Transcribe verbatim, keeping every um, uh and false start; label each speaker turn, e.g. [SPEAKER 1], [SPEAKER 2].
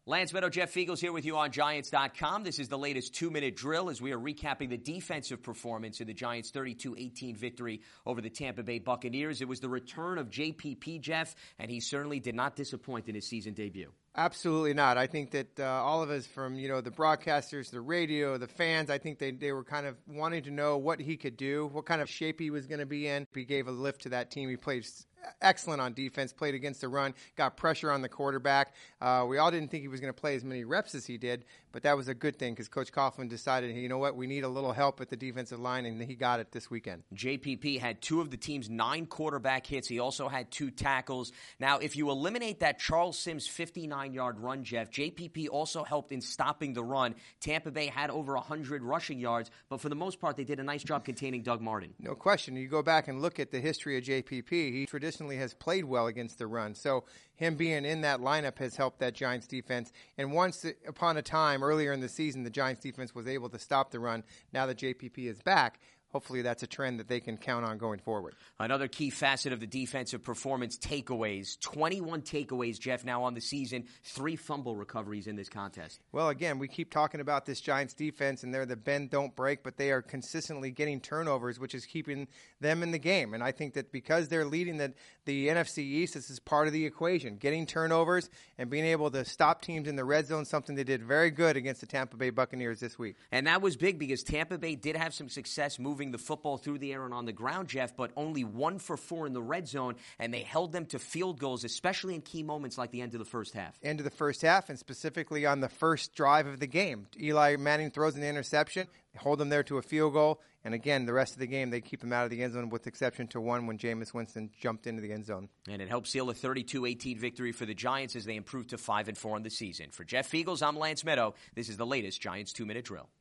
[SPEAKER 1] Lance Meadow, Jeff Fiegels here with you on Giants dot com. This is the latest two-minute drill as we are recapping the defensive performance in the Giants' thirty-two eighteen victory over the Tampa Bay Buccaneers. It was the return of J P P, Jeff, and he certainly did not disappoint in his season debut.
[SPEAKER 2] Absolutely not. I think that uh, all of us, from you know the broadcasters, the radio, the fans, I think they, they were kind of wanting to know what he could do, what kind of shape he was going to be in. He gave a lift to that team. He played excellent on defense, played against the run, got pressure on the quarterback. Uh, we all didn't think he was going to play as many reps as he did, but that was a good thing because Coach Coughlin decided, hey, you know what, we need a little help at the defensive line, and he got it this weekend.
[SPEAKER 1] J P P had two of the team's nine quarterback hits. He also had two tackles. Now, if you eliminate that Charles Sims fifty-nine-yard run, Jeff, J P P also helped in stopping the run. Tampa Bay had over one hundred rushing yards, but for the most part, they did a nice job containing Doug Martin.
[SPEAKER 2] No question. You go back and look at the history of J P P, he traditionally has played well against the run. So him being in that lineup has helped that Giants defense. And once upon a time, earlier in the season, the Giants defense was able to stop the run. Now that J P P is back, hopefully that's a trend that they can count on going forward.
[SPEAKER 1] Another key facet of the defensive performance, takeaways. twenty-one takeaways, Jeff, now on the season. Three fumble recoveries in this contest.
[SPEAKER 2] Well, again, we keep talking about this Giants defense, and they're the bend, don't break, but they are consistently getting turnovers, which is keeping them in the game. And I think that because they're leading the, the N F C East, this is part of the equation. Getting turnovers and being able to stop teams in the red zone, something they did very good against the Tampa Bay Buccaneers this week.
[SPEAKER 1] And that was big because Tampa Bay did have some success moving the football through the air and on the ground, Jeff, but only one for four in the red zone, and they held them to field goals, especially in key moments like the end of the first half.
[SPEAKER 2] End of the first half, and specifically on the first drive of the game. Eli Manning throws an interception, hold them there to a field goal, and again, the rest of the game, they keep them out of the end zone with exception to one when Jameis Winston jumped into the end zone.
[SPEAKER 1] And it helped seal a thirty-two eighteen victory for the Giants as they improved to five and four on the season. For Jeff Fiegels, I'm Lance Meadow. This is the latest Giants two-minute drill.